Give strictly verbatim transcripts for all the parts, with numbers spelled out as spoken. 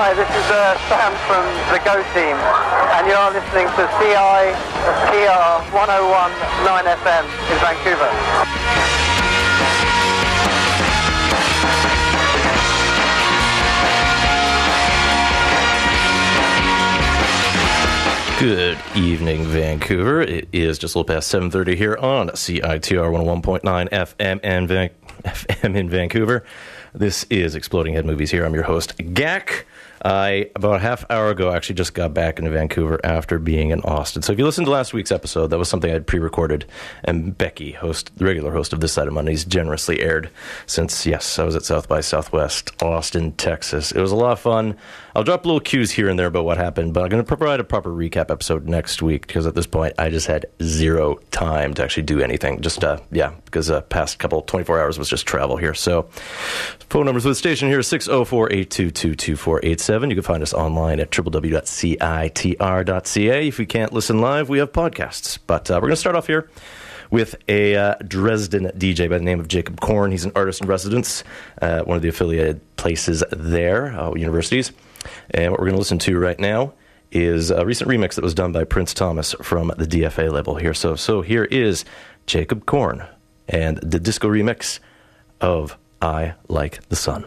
Hi, this is uh, Sam from the Go Team, and you are listening to C I T R one oh one point nine F M in Vancouver. Good evening, Vancouver. It is just a little past seven thirty here on C I T R one oh one point nine F M and Van- F M in Vancouver. This is Exploding Head Movies here. I'm your host, Gak. I, about a half hour ago, actually just got back into Vancouver after being in Austin. So if you listened to last week's episode, that was something I had pre-recorded, and Becky, host, the regular host of This Side of Mondays, generously aired since, yes, I was at South by Southwest, Austin, Texas. It was a lot of fun. I'll drop little cues here and there about what happened, but I'm going to provide a proper recap episode next week, because at this point, I just had zero time to actually do anything. Just, uh, yeah, because the uh, past couple, twenty-four hours was just travel here. So phone numbers for the station here, six oh four, eight two two, two four eight seven. You can find us online at w w w dot c i t r dot c a. If you can't listen live, we have podcasts. But uh, we're going to start off here with a uh, Dresden D J by the name of Jacob Korn. He's an artist in residence at one of the affiliated places there, uh, universities. And what we're going to listen to right now is a recent remix that was done by Prince Thomas from the D F A label here. So, so here is Jacob Korn and the disco remix of I Like the Sun.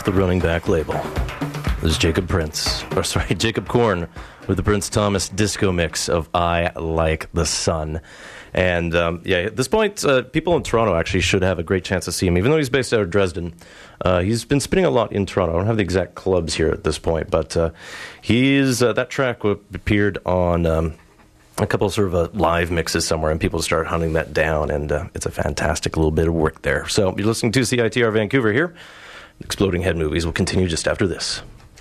the Running Back label. This is Jacob Prince, or sorry, Jacob Korn with the Prince Thomas disco mix of I Like the Sun. And um, yeah, at this point, uh, people in Toronto actually should have a great chance to see him, even though he's based out of Dresden. Uh, he's been spinning a lot in Toronto. I don't have the exact clubs here at this point, but uh, he's uh, that track appeared on um, a couple of sort of uh, live mixes somewhere, and people start hunting that down, and uh, it's a fantastic little bit of work there. So you're listening to C I T R Vancouver here. Exploding Head Movies will continue just after this.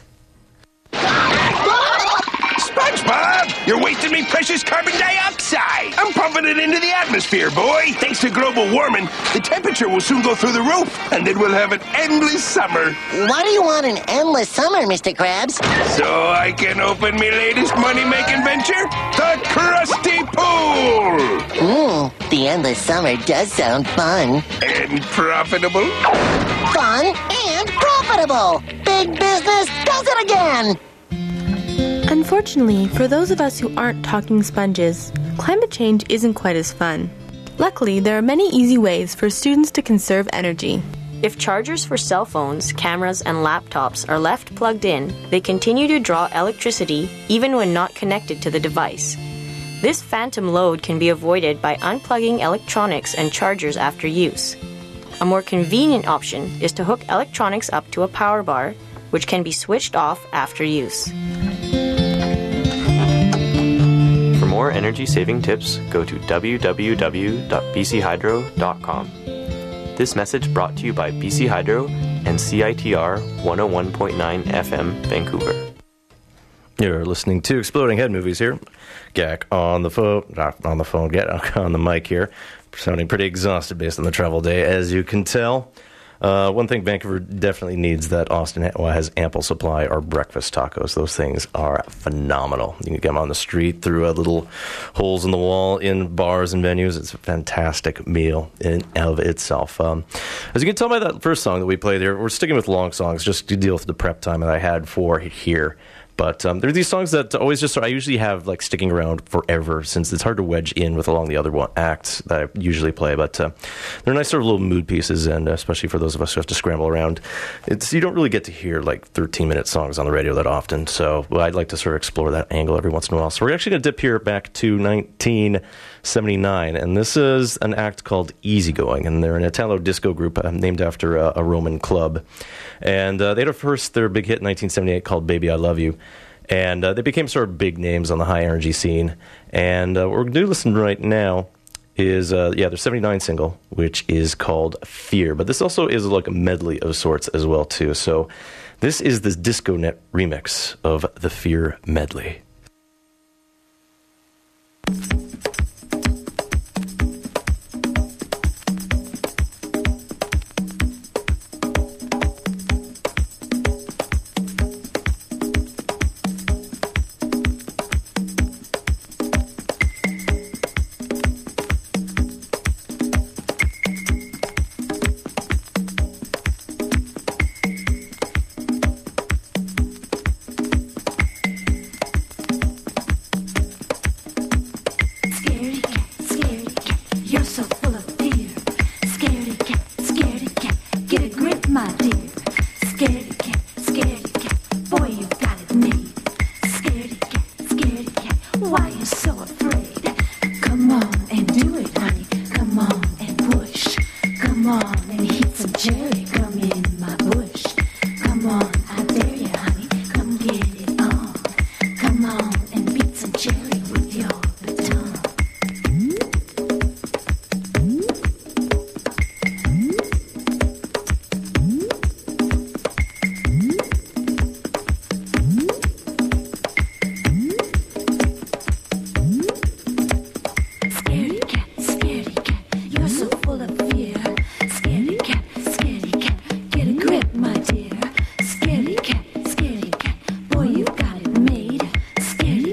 SpongeBob, you're wasting me precious carbon dioxide. I'm pumping it into the atmosphere, boy. Thanks to global warming, the temperature will soon go through the roof, and then we'll have an endless summer. Why do you want an endless summer, Mister Krabs? So I can open me latest money-making venture, the Krusty Pool. Mmm, the endless summer does sound fun. And profitable. Fun and profitable. Big business does it again. Unfortunately, for those of us who aren't talking sponges, climate change isn't quite as fun. Luckily, there are many easy ways for students to conserve energy. If chargers for cell phones, cameras, and laptops are left plugged in, they continue to draw electricity even when not connected to the device. This phantom load can be avoided by unplugging electronics and chargers after use. A more convenient option is to hook electronics up to a power bar, which can be switched off after use. For more energy-saving tips, go to w w w dot b c hydro dot com. This message brought to you by B C Hydro and C I T R one oh one point nine F M Vancouver. You're listening to Exploding Head Movies here. Gak on the phone, not on the phone, Gak on the mic here. Sounding pretty exhausted based on the travel day, as you can tell. Uh, one thing Vancouver definitely needs that Austin has ample supply are breakfast tacos. Those things are phenomenal. You can get them on the street through uh, little holes in the wall in bars and venues. It's a fantastic meal in and of itself. Um, as you can tell by that first song that we played there, we're sticking with long songs just to deal with the prep time that I had for here. But um, there are these songs that always just, I usually have like sticking around forever since it's hard to wedge in with along the other one, acts that I usually play. But uh, they're nice sort of little mood pieces, and especially for those of us who have to scramble around. It's you don't really get to hear like thirteen-minute songs on the radio that often. So well, I'd like to sort of explore that angle every once in a while. So we're actually going to dip here back to nineteen seventy-nine, and this is an act called Easygoing, and they're an Italo disco group uh, named after a, a Roman club. And uh, they had a first, their big hit in nineteen seventy-eight called Baby I Love You. And uh, they became sort of big names on the high energy scene. And uh, what we're going to listen right now is, uh, yeah, their seventy-nine single, which is called Fear. But this also is like a medley of sorts as well, too. So this is this Disco Net remix of the Fear medley. Scaredy cat,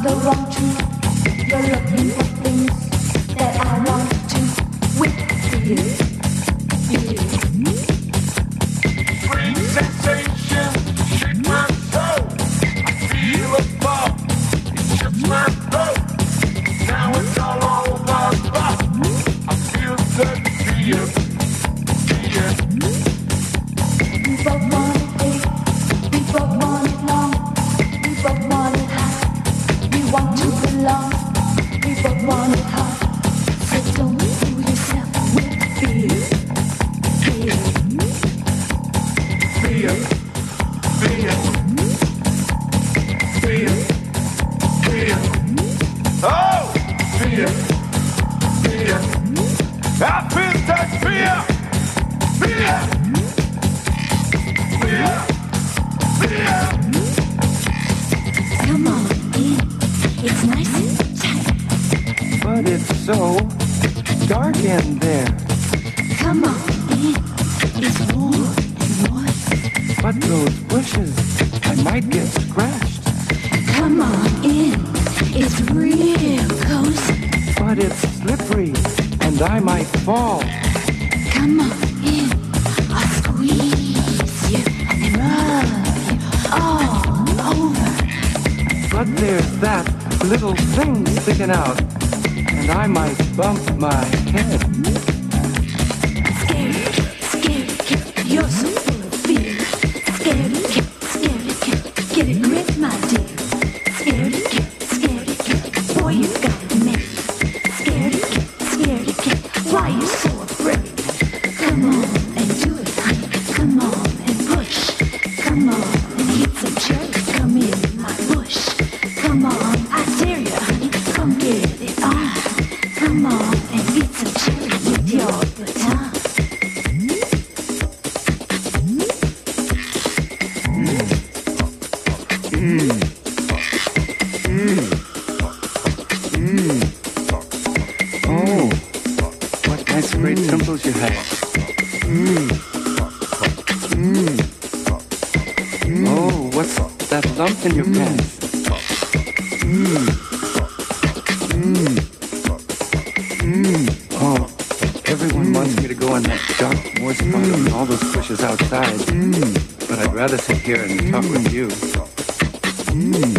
the wrong truth. You're looking for things that I want to with you. Bring sensation, shake my soul. I feel a bump, it shifts my throat. Now it's all over, but I feel good to you. We both want it big, we both want it long, we both want it hot, we want to belong, we both want it hot. So don't fool yourself with fear, fear, fear, fear, fear, fear. Oh, fear, fear. I feel that fear, fear. Come on in, it's nice and tight. But it's so dark in there. Come on in, it's warm and moist. But those bushes, I might get scratched. Come on in, it's real cozy. But it's slippery, and I might fall. Come on in, I'll squeeze you and rub you all over. But there's that little thing sticking out, and I might bump my head. Scaredy cat, scaredy cat, you're so full of fear. Scaredy cat, scaredy cat, get a grip, my dear. Scaredy cat, scaredy cat, boy, you got it made. Scaredy cat, scaredy cat, why you so afraid? Come on and do it, honey. Come on and push. Come on and hit some cherries. Come in my bush. Come on, I dare you, honey. Come get it on. Come on and eat some cherries with your baton. Mmm. Mmm. Mmm. Oh, what nice great temples you have. Mmm. Mmm. Oh, what's that lump in your pants? Mmm. Mmm. Mmm. Oh, everyone wants me to go on that dark moist part of all those bushes outside. Mmm. But I'd rather sit here and talk with you. Mmm.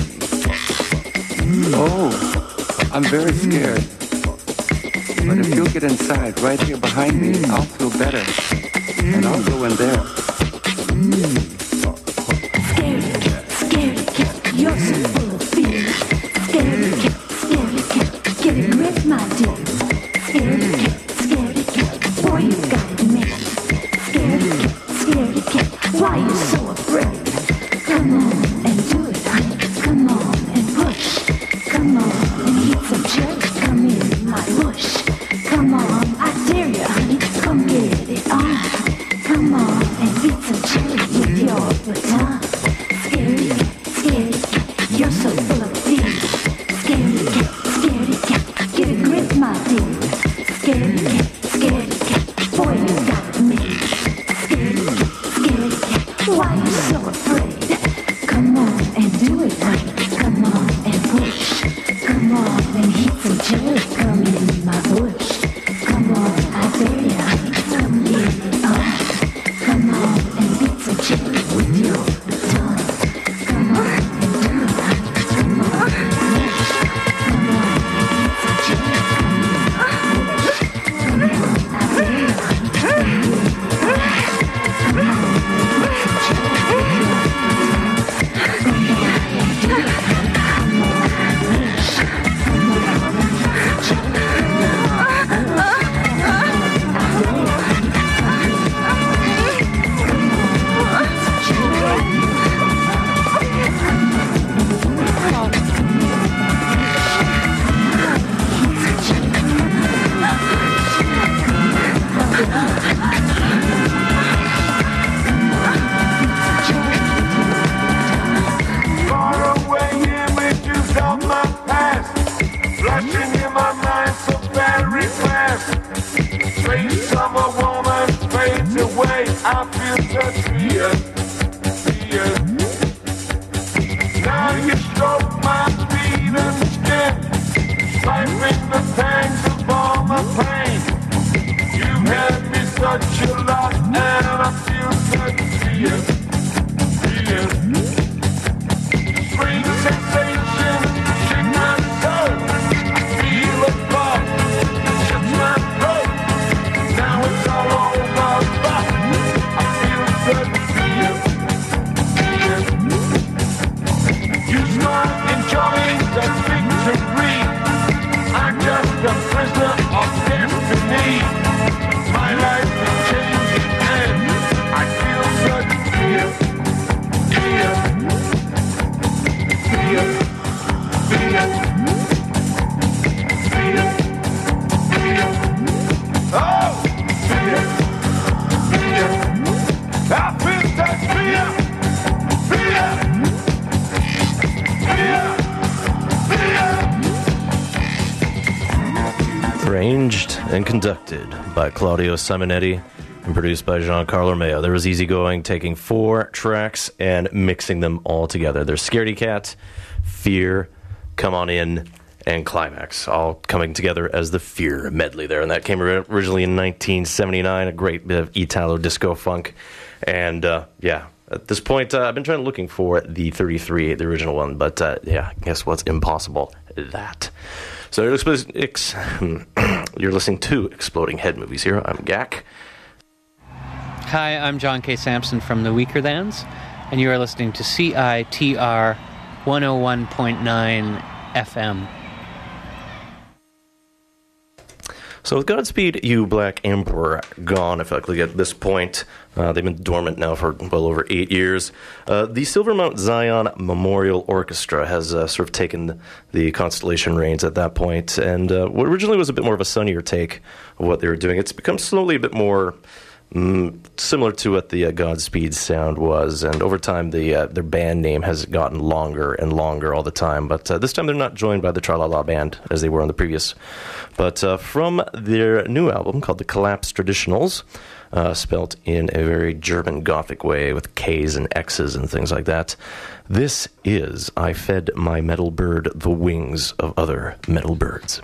Oh, I'm very scared. But if you'll get inside, right here behind me, I'll feel better. And I'll go in there. Mm. Scaredy cat, scaredy cat, you're so full of fear. Scaredy cat, scaredy cat, get a grip, my dear. Scaredy cat, scaredy cat, boy, you got it made. Scaredy cat, scaredy cat, why you so afraid? Come on and do it, honey. Come on and push. Come on and eat some cherries. Come in my bush. Come on, I dare you, honey. Come get it on. Come on and eat some cherries with your baton. Scaredy cat, scaredy cat, you're so full of fear. Scaredy cat, scaredy cat, get a grip, my dear. Scaredy cat, scaredy cat, boy, you got it made. Scaredy cat, scaredy cat, why you so afraid? Come on and do it, honey. Come on and push. Come on and eat some cherries. Come in my bush. Come on, I dare you, honey. Come get it on. Come on and eat some cherries with your baton. Come on and do it, honey. Come on and push. Come on and eat some cherries. Come in my bush. Come on, I dare you, honey. Come get it on. Come on and eat some cherries with your baton. Come on and do it, honey. Come on and push. Come on and eat some cherries. Come in my bush. Come on, I dare you, honey. Far away images of my past, flashing in my mind so very fast. Trace of a woman fades away. I feel such fear, fear. Now you stroke my feet and piping the pangs of all my pain. You've had me such a lot, and I feel such fear, fear. Spring sensation, shake my soul. I feel a bump, shakes my throat. Now it's all over, but I feel such fear, fear. You smile, enjoying the victory. I'm just a prisoner of destiny. My life is changing and I feel such fear, fear, fear, fear, fear, fear. Oh, fear, fear. I feel such fear, fear, fear, fear. Arranged and conducted by Claudio Simonetti and produced by Giancarlo Mayo. There was Easygoing, taking four tracks and mixing them all together. There's Scaredy Cat, Fear, Come On In, and Climax, all coming together as the Fear medley there. And that came originally in nineteen seventy-nine, a great bit of Italo disco funk. And uh, yeah, at this point, uh, I've been trying to looking for the thirty-three, the original one, but uh, yeah, guess what's impossible? That. So you're listening to Exploding Head Movies here. I'm Gak. Hi, I'm John K. Sampson from the Weaker Thans, and you are listening to C I T R one oh one point nine F M. So with Godspeed You Black Emperor gone, effectively at this point, uh, they've been dormant now for well over eight years. Uh, the Silver Mount Zion Memorial Orchestra has uh, sort of taken the Constellation reins at that point, and uh, what originally was a bit more of a sunnier take of what they were doing, it's become slowly a bit more Mm, similar to what the uh, Godspeed sound was, and over time the uh, their band name has gotten longer and longer all the time, but uh, this time they're not joined by the Tra-La-La Band as they were on the previous. But uh, from their new album called The Collapse Traditionals, uh, spelt in a very German Gothic way with K's and X's and things like that, this is I Fed My Metal Bird the Wings of Other Metal Birds.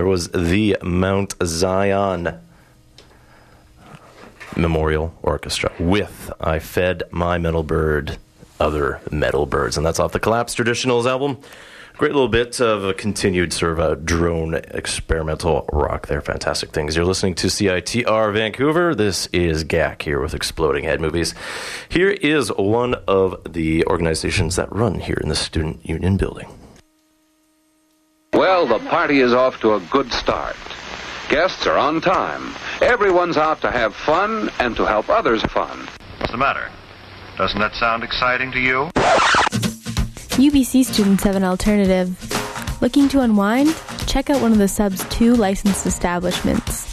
was the Mount Zion Memorial Orchestra with I Fed My Metal Bird, Other Metal Birds. And that's off the Collapse Traditionals album. Great little bit of a continued sort of a drone experimental rock there. Fantastic things. You're listening to C I T R Vancouver. This is G A C here with Exploding Head Movies. Here is one of the organizations that run here in the Student Union building. Well, the party is off to a good start. Guests are on time. Everyone's out to have fun and to help others fun. What's the matter? Doesn't that sound exciting to you? U B C students have an alternative. Looking to unwind? Check out one of the sub's two licensed establishments.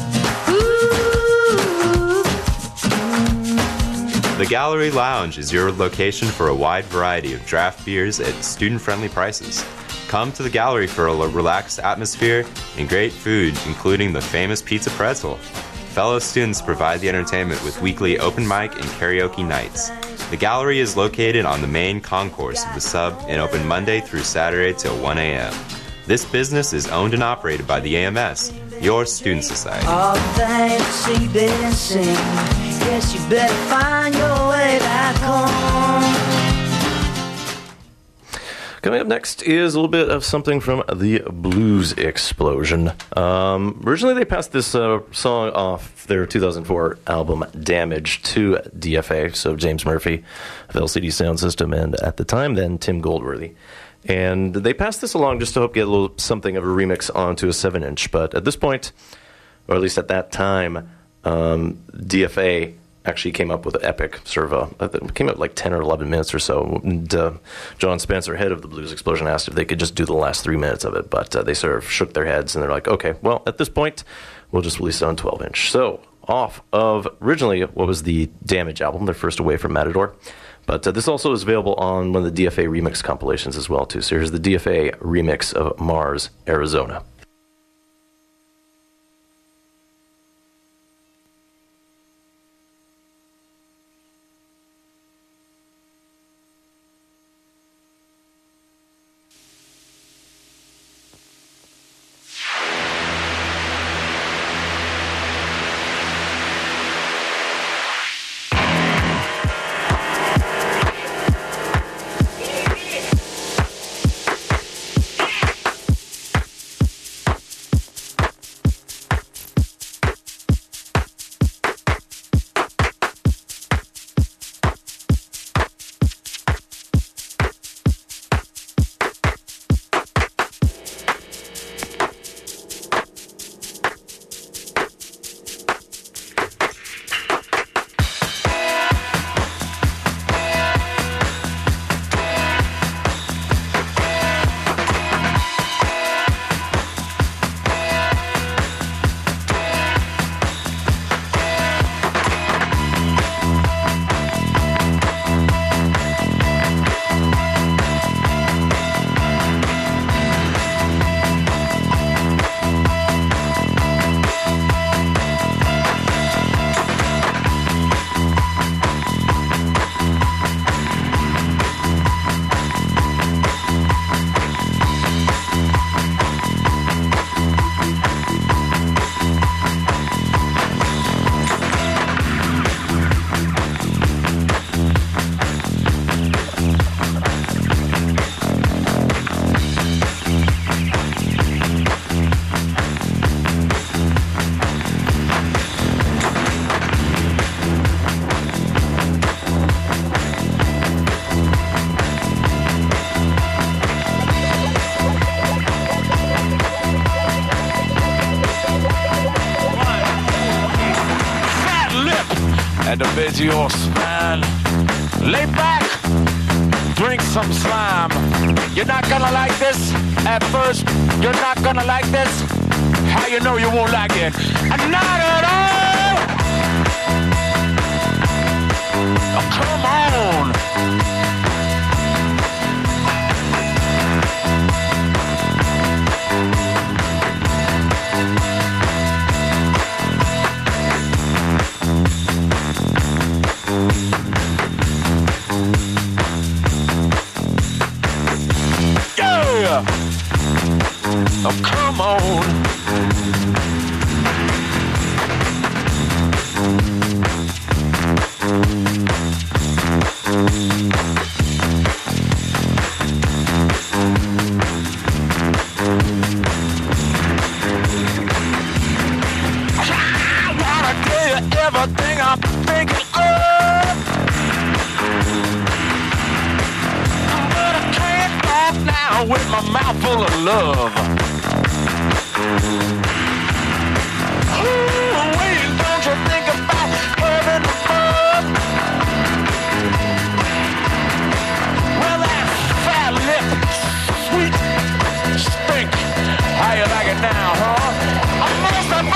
The Gallery Lounge is your location for a wide variety of draft beers at student-friendly prices. Come to the gallery for a relaxed atmosphere and great food, including the famous pizza pretzel. Fellow students provide the entertainment with weekly open mic and karaoke nights. The gallery is located on the main concourse of the sub and open Monday through Saturday till one a.m. This business is owned and operated by the A M S, your student society. All the things you've been singing, guess you better find your way back home. Coming up next is a little bit of something from the Blues Explosion. Um, originally, they passed this uh, song off their two thousand four album Damage to D F A, so James Murphy of L C D Sound System, and at the time then Tim Goldworthy. And they passed this along just to hope to get a little something of a remix onto a seven inch. But at this point, or at least at that time, um, D F A actually came up with an epic sort of a, it came up like ten or eleven minutes or so. And uh, John Spencer, head of the Blues Explosion, asked if they could just do the last three minutes of it, but uh, they sort of shook their heads and they're like, okay, well, at this point, we'll just release it on twelve inch. So off of originally what was the Damage album, their first Away from Matador, but uh, this also is available on one of the D F A remix compilations as well too. So here's the D F A remix of Mars, Arizona. And the bed your spine. Lay back, drink some slime. You're not gonna like this at first. You're not gonna like this. How you know you won't like it? Not at all. Oh, come on. Oh, come on. I wanna tell you everything I'm thinking of, but I can't talk now with my mouth full of love. Ooh, wait, don't you think about heaven above? Well, that fat lip, sweet stink. How you like it now, huh? I must have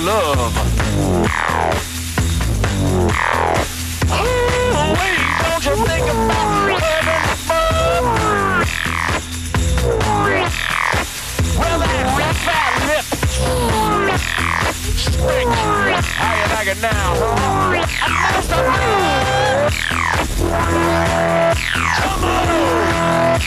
love. Oh, wait, don't you think about heaven above? Well, that fat lip stink. How you like it now? I must have come on.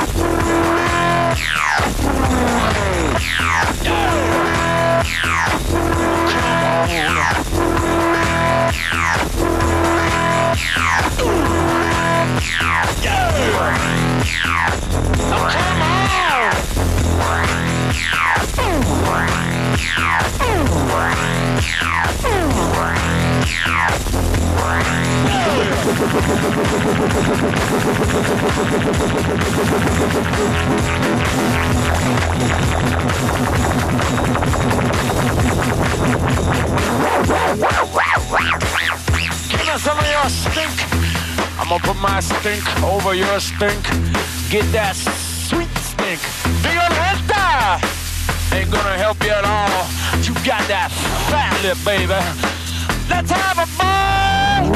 Give me some of your stink. I'm gonna put my stink over your stink. Get that sweet stink. Violenta ain't gonna help you at all. You got that fat lip, baby. Let's have a ball.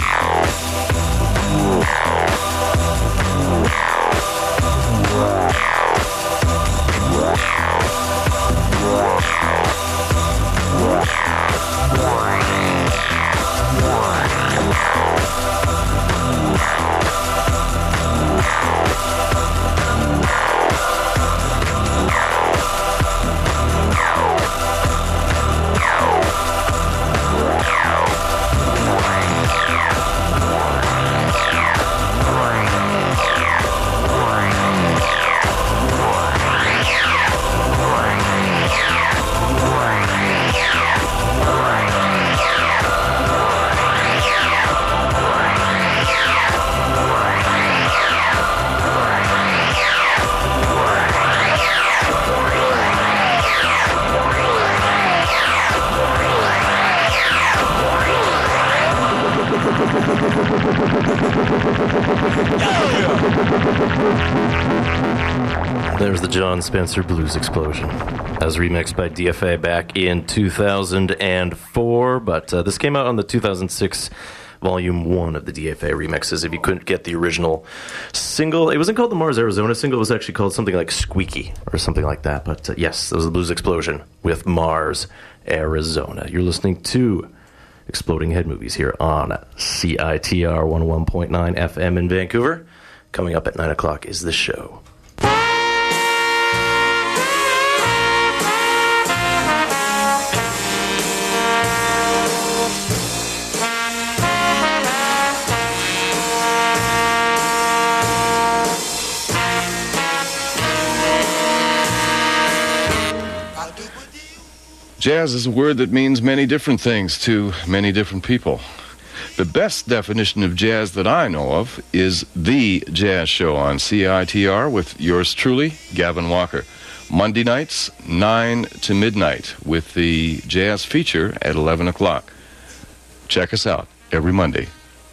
There's the John Spencer Blues Explosion, as remixed by D F A back in two thousand four, but uh, this came out on the two thousand six Volume one of the D F A remixes. If you couldn't get the original single, it wasn't called the Mars Arizona single, it was actually called something like Squeaky or something like that, but uh, yes, it was the Blues Explosion with Mars Arizona. You're listening to Exploding Head Movies here on C I T R one oh one point nine F M in Vancouver. Coming up at nine o'clock is the show. Jazz is a word that means many different things to many different people. The best definition of jazz that I know of is The Jazz Show on C I T R with yours truly, Gavin Walker. Monday nights, nine to midnight, with the jazz feature at eleven o'clock. Check us out every Monday.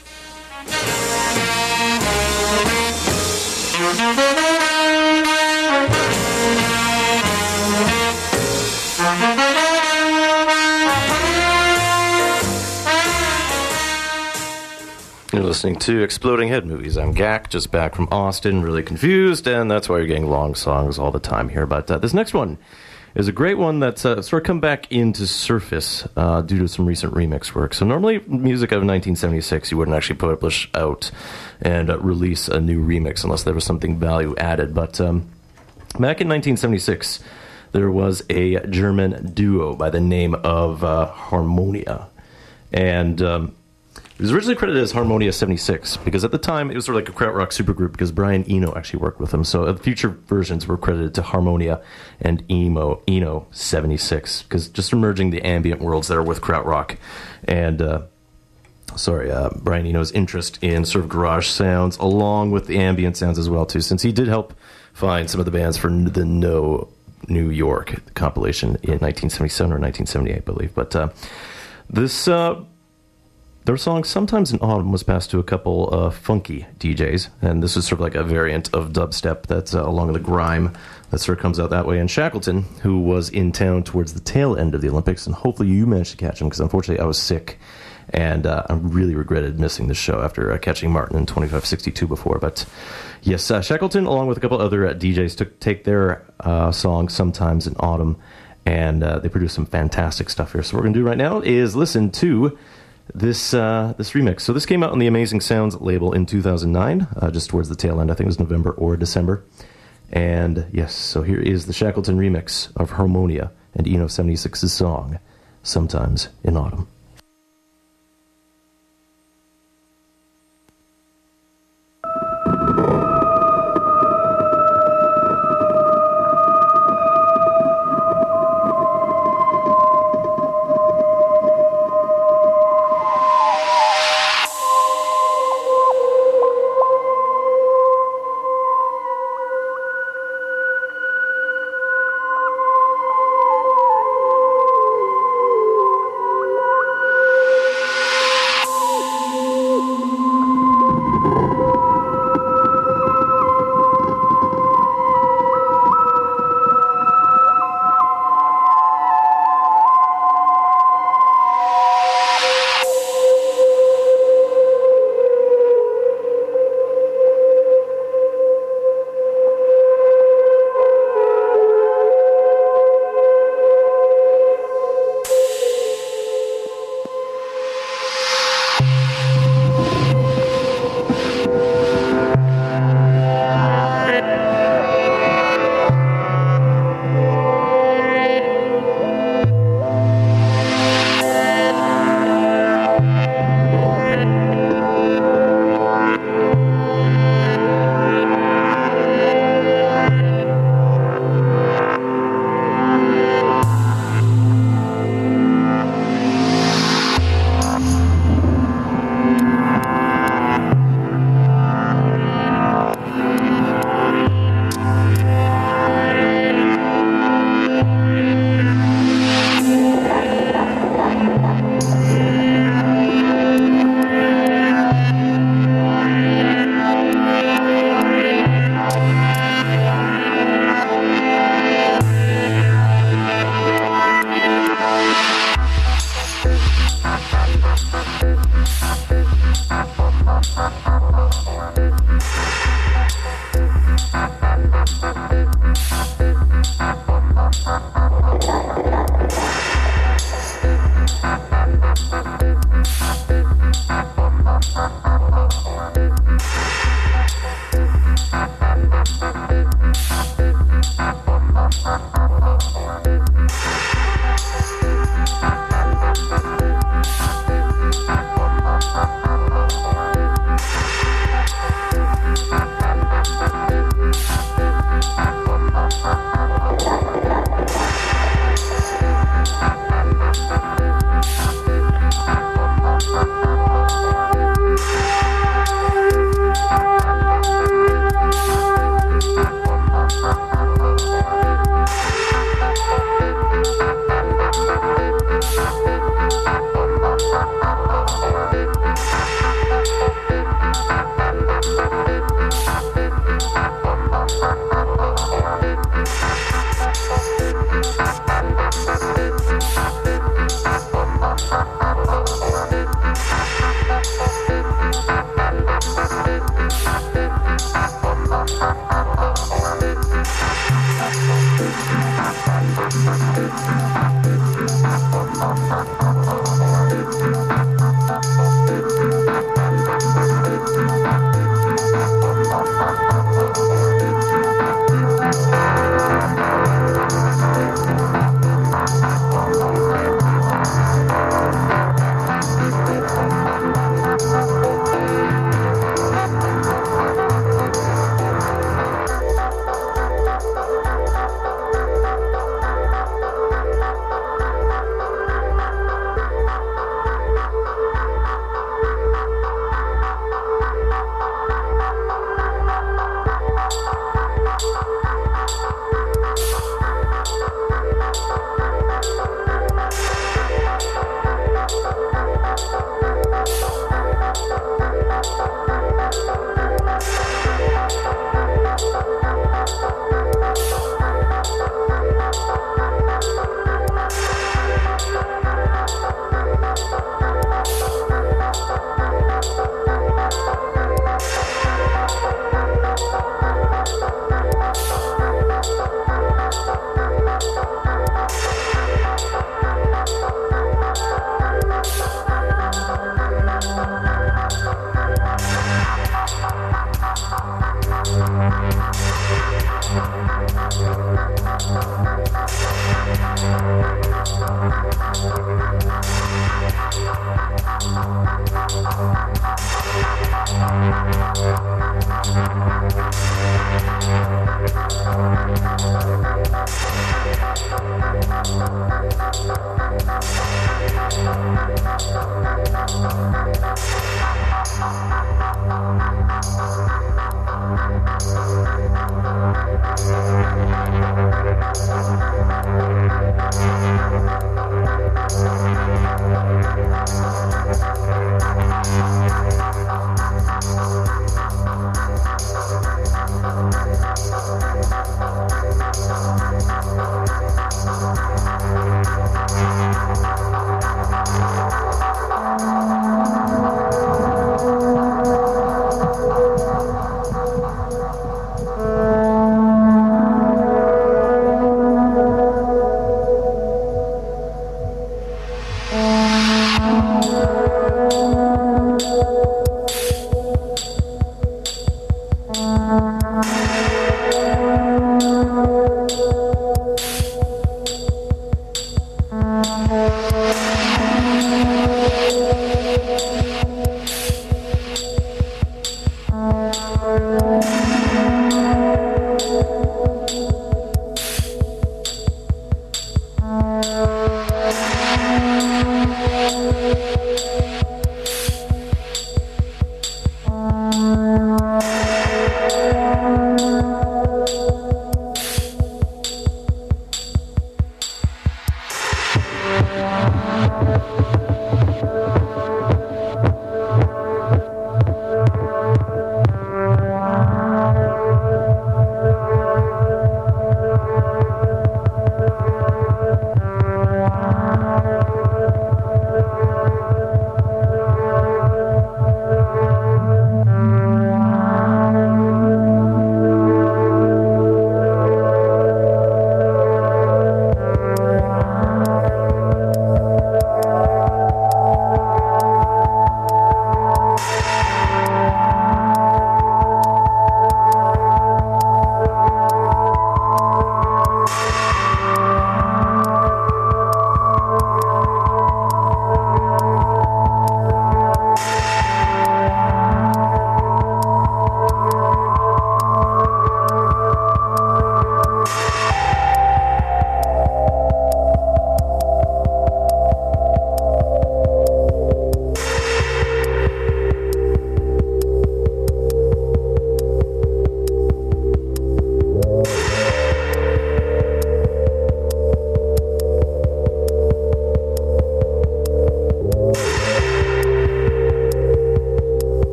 You're listening to Exploding Head Movies. I'm Gak, just back from Austin, really confused, and that's why you're getting long songs all the time here. But uh, this next one is a great one that's uh, sort of come back into surface uh, due to some recent remix work. So normally, music out of nineteen seventy-six, you wouldn't actually publish out and uh, release a new remix unless there was something value added. But um, back in nineteen seventy-six, there was a German duo by the name of uh, Harmonia. And Um, it was originally credited as Harmonia seventy-six, because at the time it was sort of like a krautrock supergroup, because Brian Eno actually worked with them. So uh, future versions were credited to Harmonia and Emo, Eno seventy-six, because just merging the ambient worlds there with krautrock. And, uh, sorry, uh, Brian Eno's interest in sort of garage sounds, along with the ambient sounds as well, too, since he did help find some of the bands for the No New York compilation in nineteen seventy-seven or nineteen seventy-eight, I believe. But uh, this... Uh, Their song Sometimes in Autumn was passed to a couple uh, funky D Js, and this is sort of like a variant of dubstep that's uh, along the grime that sort of comes out that way. And Shackleton, who was in town towards the tail end of the Olympics, and hopefully you managed to catch him, because unfortunately I was sick, and uh, I really regretted missing this show after uh, catching Martin in twenty-five sixty-two before. But yes, uh, Shackleton, along with a couple other uh, D Js, took take their uh, song Sometimes in Autumn, and uh, they produced some fantastic stuff here. So what we're going to do right now is listen to this uh, this remix. So this came out on the Amazing Sounds label in two thousand nine, uh, just towards the tail end. I think it was November or December. And yes, so here is the Shackleton remix of Harmonia and Eno seventy-six's song Sometimes in Autumn.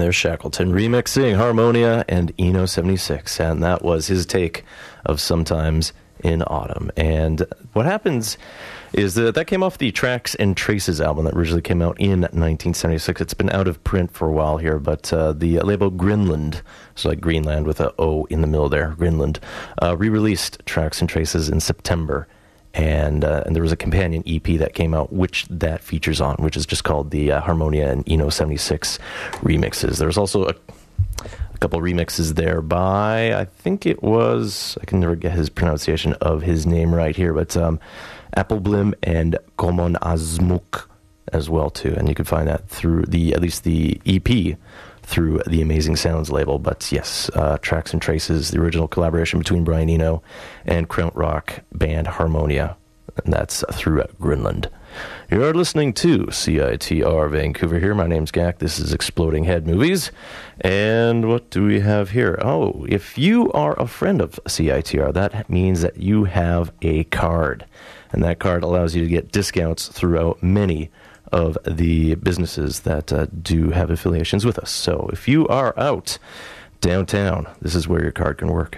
there's Shackleton remixing Harmonia and Eno seventy-six, and that was his take of Sometimes in Autumn. And what happens is that that came off the Tracks and Traces album that originally came out in nineteen seventy-six. It's been out of print for a while here, but uh, the label Grinland, so like Greenland with a O in the middle there, Grinland, uh, re-released Tracks and Traces in September. And uh, and there was a companion E P that came out, which that features on, which is just called the uh, Harmonia and Eno seventy-six remixes. There's also a, a couple remixes there by, I think it was, I can never get his pronunciation of his name right here, but um, Appleblim and Komon Azmuk as well too. And you can find that through the at least the E P through the Amazing Sounds label. But yes, uh, Tracks and Traces, the original collaboration between Brian Eno and krautrock band Harmonia, and that's through Grinland. You're listening to C I T R Vancouver here. My name's Gak. This is Exploding Head Movies. And what do we have here? Oh, if you are a friend of C I T R, that means that you have a card. And that card allows you to get discounts throughout many of the businesses that uh, do have affiliations with us. So if you are out downtown, this is where your card can work.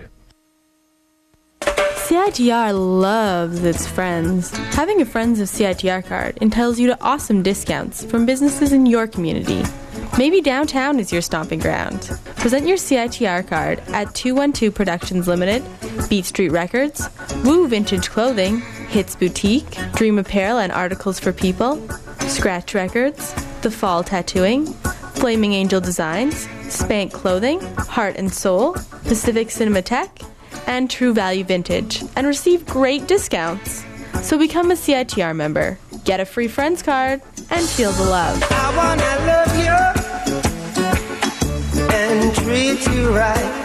C I T R loves its friends. Having a Friends of C I T R card entitles you to awesome discounts from businesses in your community. Maybe downtown is your stomping ground. Present your C I T R card at two one two Productions Limited, Beat Street Records, Woo Vintage Clothing, Hits Boutique, Dream Apparel and Articles for People, Scratch Records, The Fall Tattooing, Flaming Angel Designs, Spank Clothing, Heart and Soul, Pacific Cinematheque, and True Value Vintage, and receive great discounts. So become a C I T R member, get a free Friends card, and feel the love. I wanna love you and treat you right.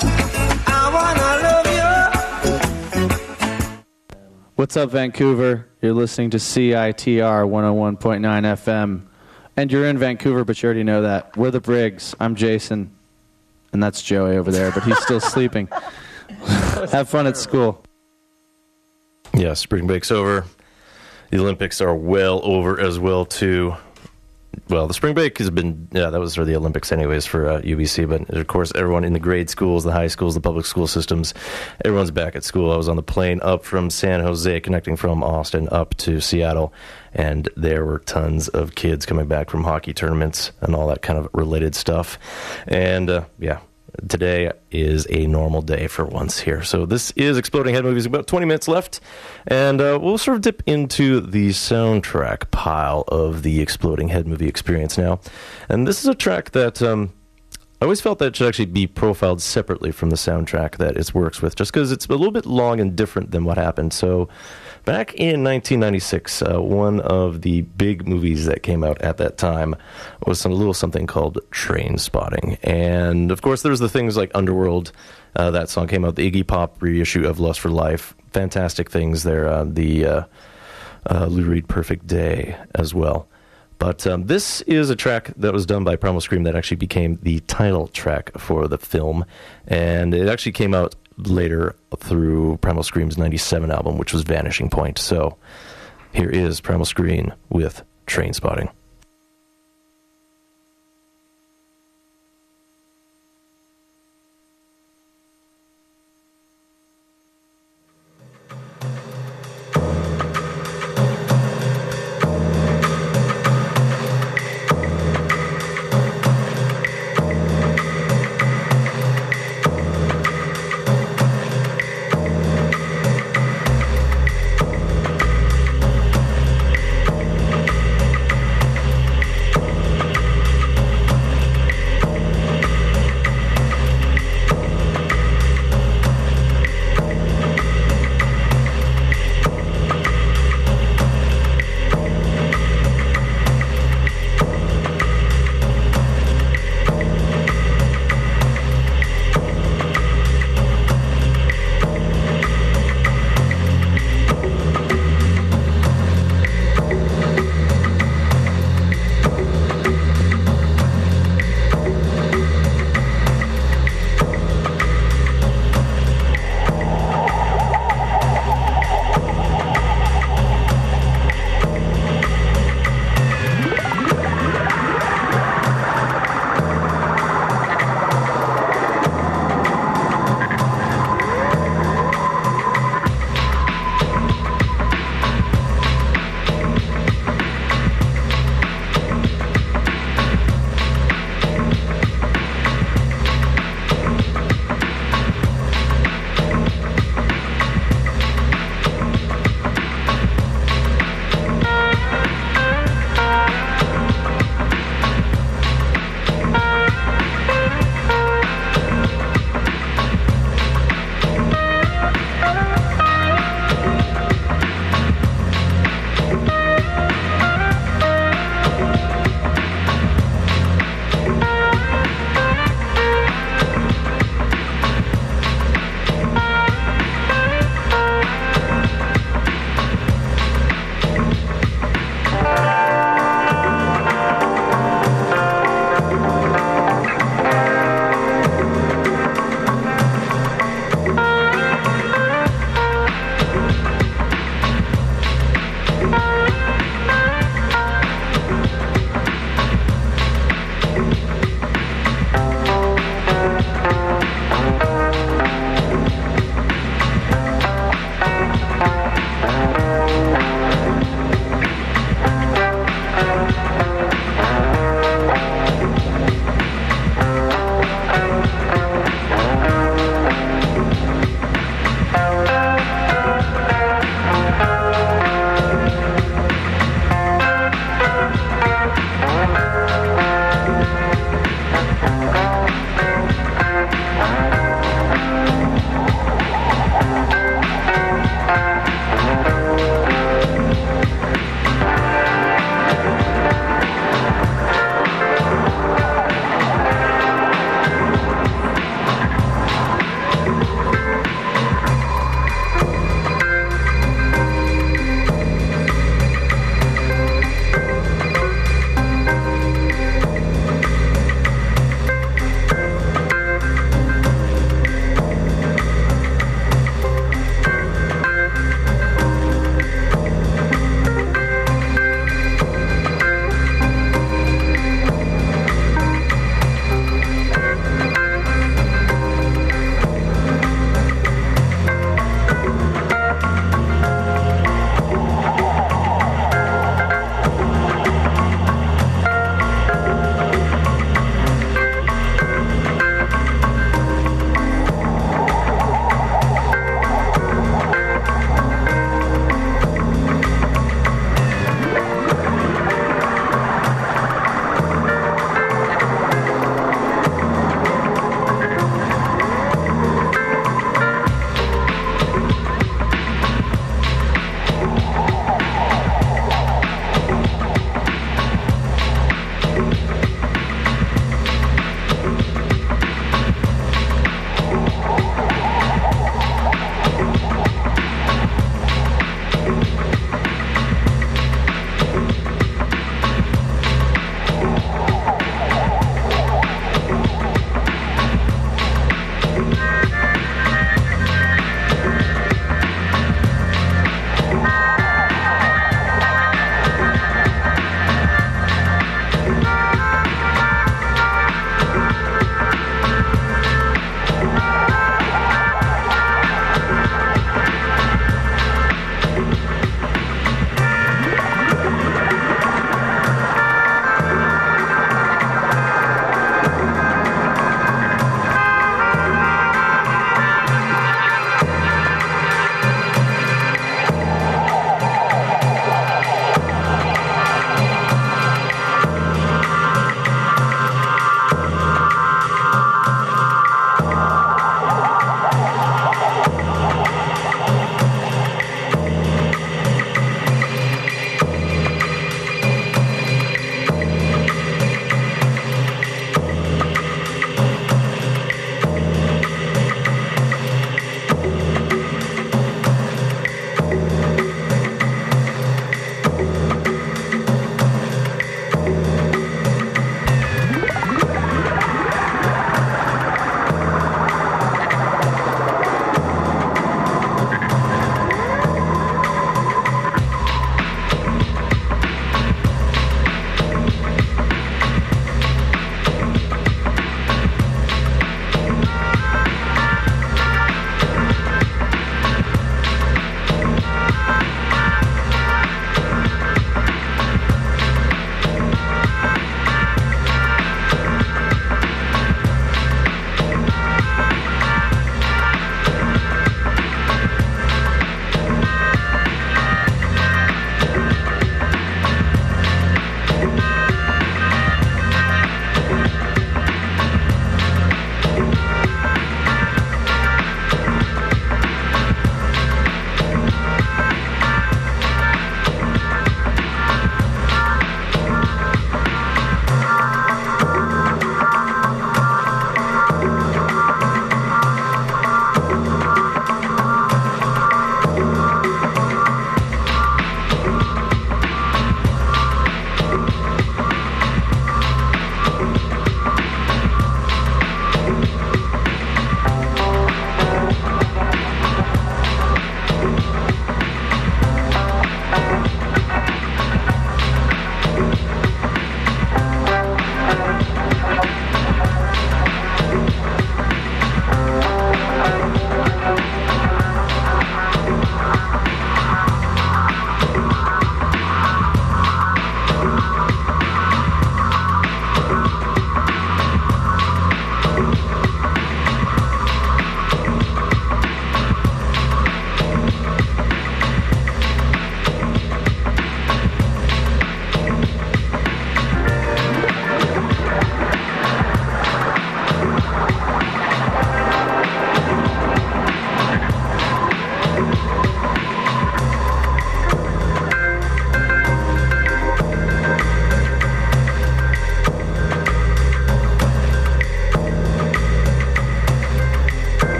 I wanna love you. What's up, Vancouver? You're listening to C I T R one oh one point nine F M. And you're in Vancouver, but you already know that. We're the Briggs. I'm Jason. And that's Joey over there, but he's still sleeping. Have fun at school. Yeah, spring break's over. The Olympics are well over as well, too. Well, the spring break has been, yeah, that was for the Olympics anyways for uh, U B C, but of course everyone in the grade schools, the high schools, the public school systems, everyone's back at school. I was on the plane up from San Jose, connecting from Austin up to Seattle, and there were tons of kids coming back from hockey tournaments and all that kind of related stuff. And, uh, yeah. Today is a normal day for once here. So this is Exploding Head Movies. About twenty minutes left, and uh, we'll sort of dip into the soundtrack pile of the Exploding Head movie experience now. And this is a track that um, I always felt that it should actually be profiled separately from the soundtrack that it works with, just because it's a little bit long and different than what happened. So back in nineteen ninety-six, uh, one of the big movies that came out at that time was some, a little something called Trainspotting. And, of course, there was the things like Underworld. Uh, that song came out, the Iggy Pop reissue of Lust for Life. Fantastic things there. Uh, the uh, uh, Lou Reed Perfect Day as well. But um, this is a track that was done by Primal Scream that actually became the title track for the film. And it actually came out later through Primal Scream's ninety-seven album, which was Vanishing Point. So here is Primal Scream with Trainspotting.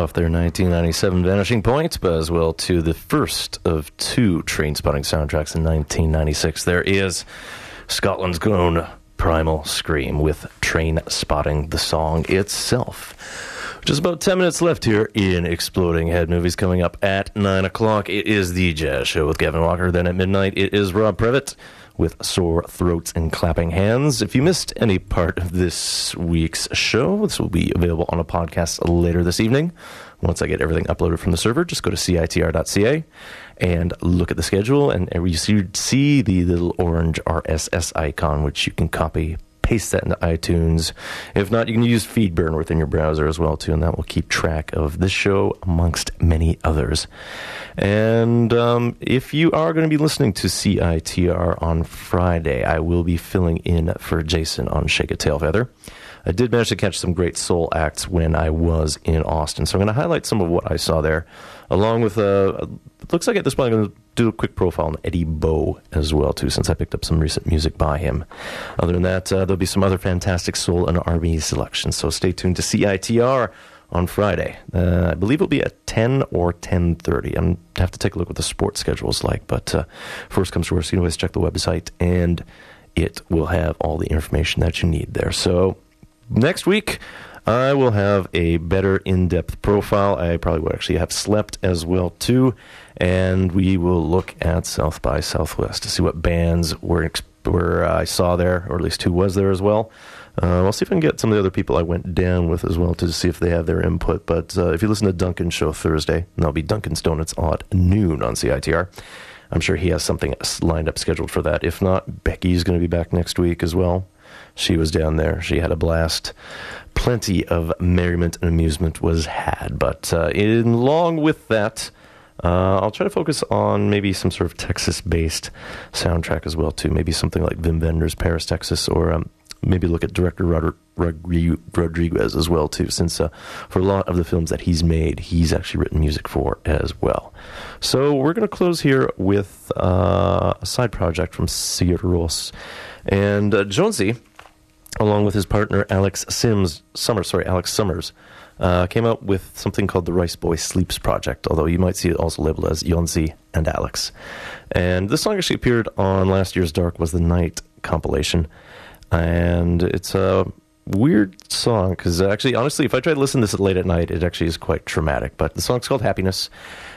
off their nineteen ninety-seven Vanishing Point, but as well to the first of two Trainspotting soundtracks in nineteen ninety-six. There is Scotland's own Primal Scream with Trainspotting, the song itself. Just about ten minutes left here in Exploding Head Movies. Coming up at nine o'clock, it is The Jazz Show with Gavin Walker. Then at midnight, it is Rob Previtt with Sore Throats and Clapping Hands. If you missed any part of this week's show, this will be available on a podcast later this evening. Once I get everything uploaded from the server, just go to C I T R dot C A and look at the schedule, and you see the little orange R S S icon, which you can copy, paste that into iTunes. If not, you can use FeedBurner within your browser as well, too, and that will keep track of this show amongst many others. And um, if you are going to be listening to C I T R on Friday, I will be filling in for Jason on Shake a Tail Feather. I did manage to catch some great soul acts when I was in Austin, so I'm going to highlight some of what I saw there, along with, uh, it looks like at this point I'm going to do a quick profile on Eddie Bow as well, too, since I picked up some recent music by him. Other than that, uh, there'll be some other fantastic soul and R and B selections, so stay tuned to C I T R on Friday. Uh, I believe it'll be at ten or ten thirty. I have to take a look what the sports schedule is like, but uh, first comes first, you can always check the website, and it will have all the information that you need there. So next week, I will have a better in-depth profile. I probably will actually have slept as well, too. And we will look at South by Southwest to see what bands were, were uh, I saw there, or at least who was there as well. Uh, I'll see if I can get some of the other people I went down with as well to see if they have their input. But uh, if you listen to Duncan's show Thursday, and that'll be Duncan's Donuts at noon on C I T R, I'm sure he has something lined up scheduled for that. If not, Becky's going to be back next week as well. She was down there. She had a blast. Plenty of merriment and amusement was had. But uh, in along with that, uh, I'll try to focus on maybe some sort of Texas-based soundtrack as well, too. Maybe something like Wim Wenders' Paris, Texas, or um, maybe look at director Rod- Rodri- Rodriguez as well, too, since uh, for a lot of the films that he's made, he's actually written music for as well. So we're going to close here with uh, a side project from Sigur Rós. And uh, Jonesy, along with his partner Alex Sims, Summers, sorry, Alex Summers, uh, came out with something called the Rice Boy Sleeps Project, although you might see it also labeled as Jonsi and Alex. And this song actually appeared on last year's Dark Was the Night compilation. And it's a weird song, because actually, honestly, if I try to listen to this late at night, it actually is quite traumatic. But the song's called Happiness,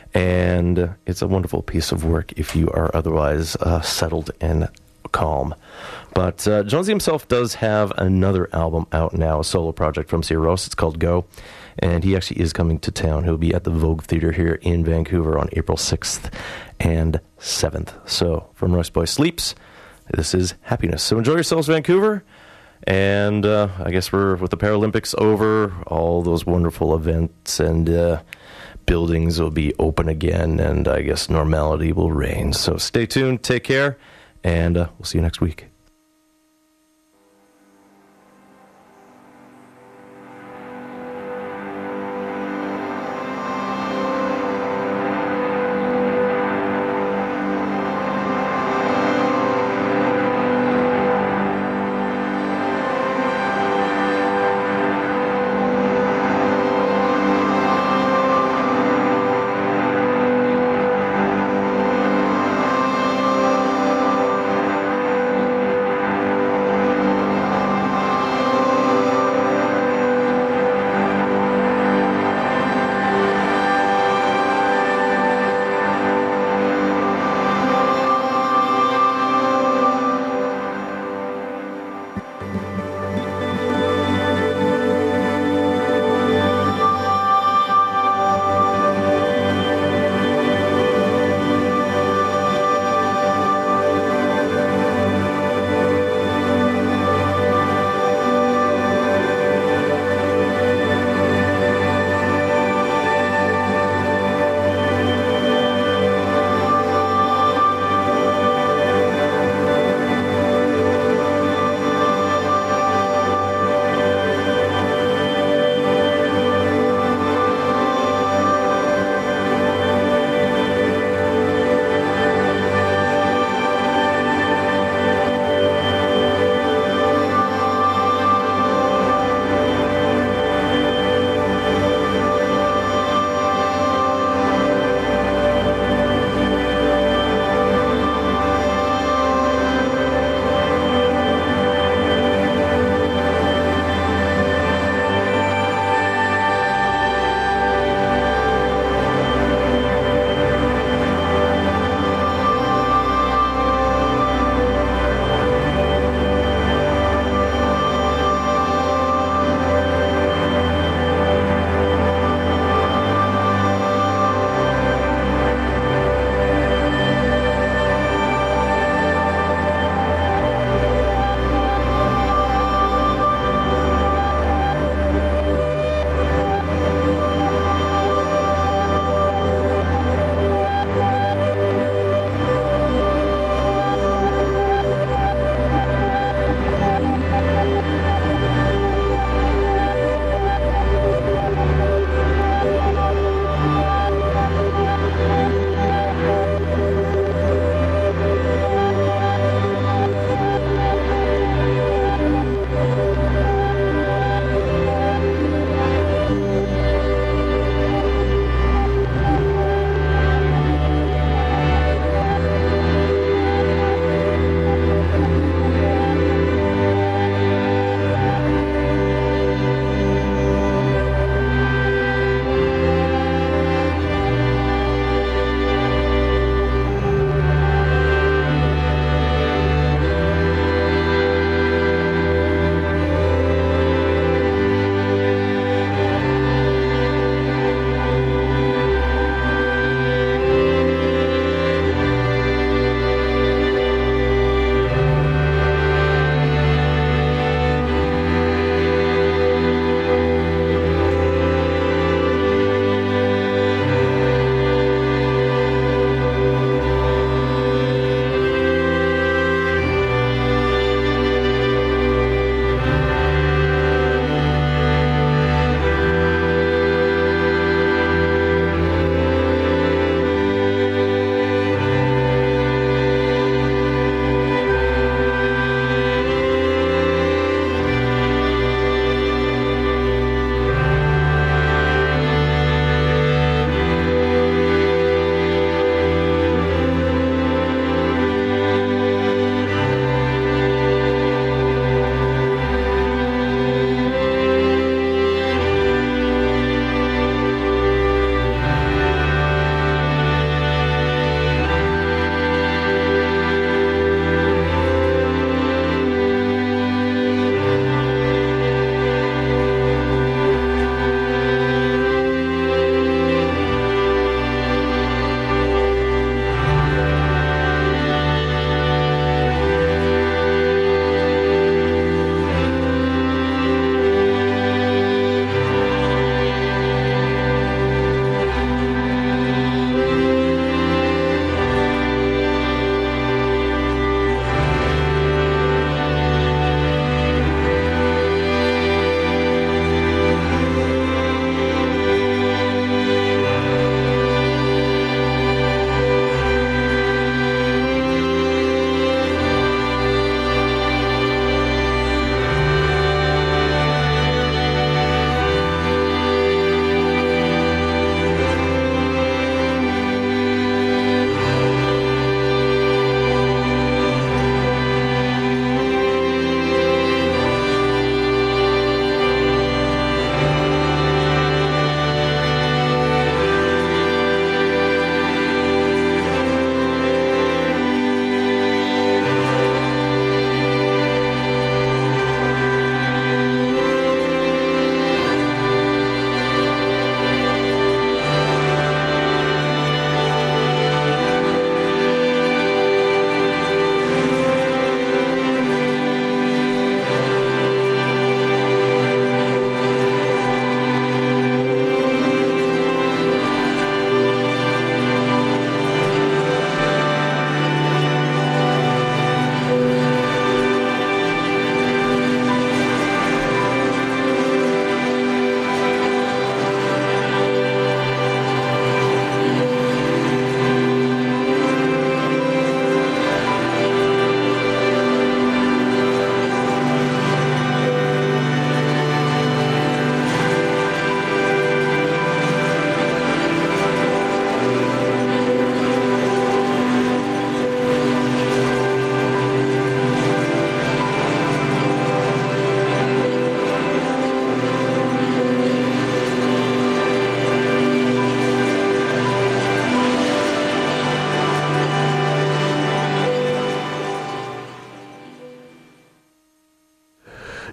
and it's a wonderful piece of work if you are otherwise uh, settled and calm. But uh, Jonesy himself does have another album out now, a solo project from Sigur Rós. It's called Go, and he actually is coming to town. He'll be at the Vogue Theatre here in Vancouver on April sixth and seventh. So, from Rice Boy Sleeps, this is Happiness. So enjoy yourselves, Vancouver, and uh, I guess we're with the Paralympics over, all those wonderful events and uh, buildings will be open again, and I guess normality will reign. So stay tuned, take care, and uh, we'll see you next week.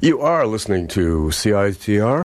You are listening to C I T R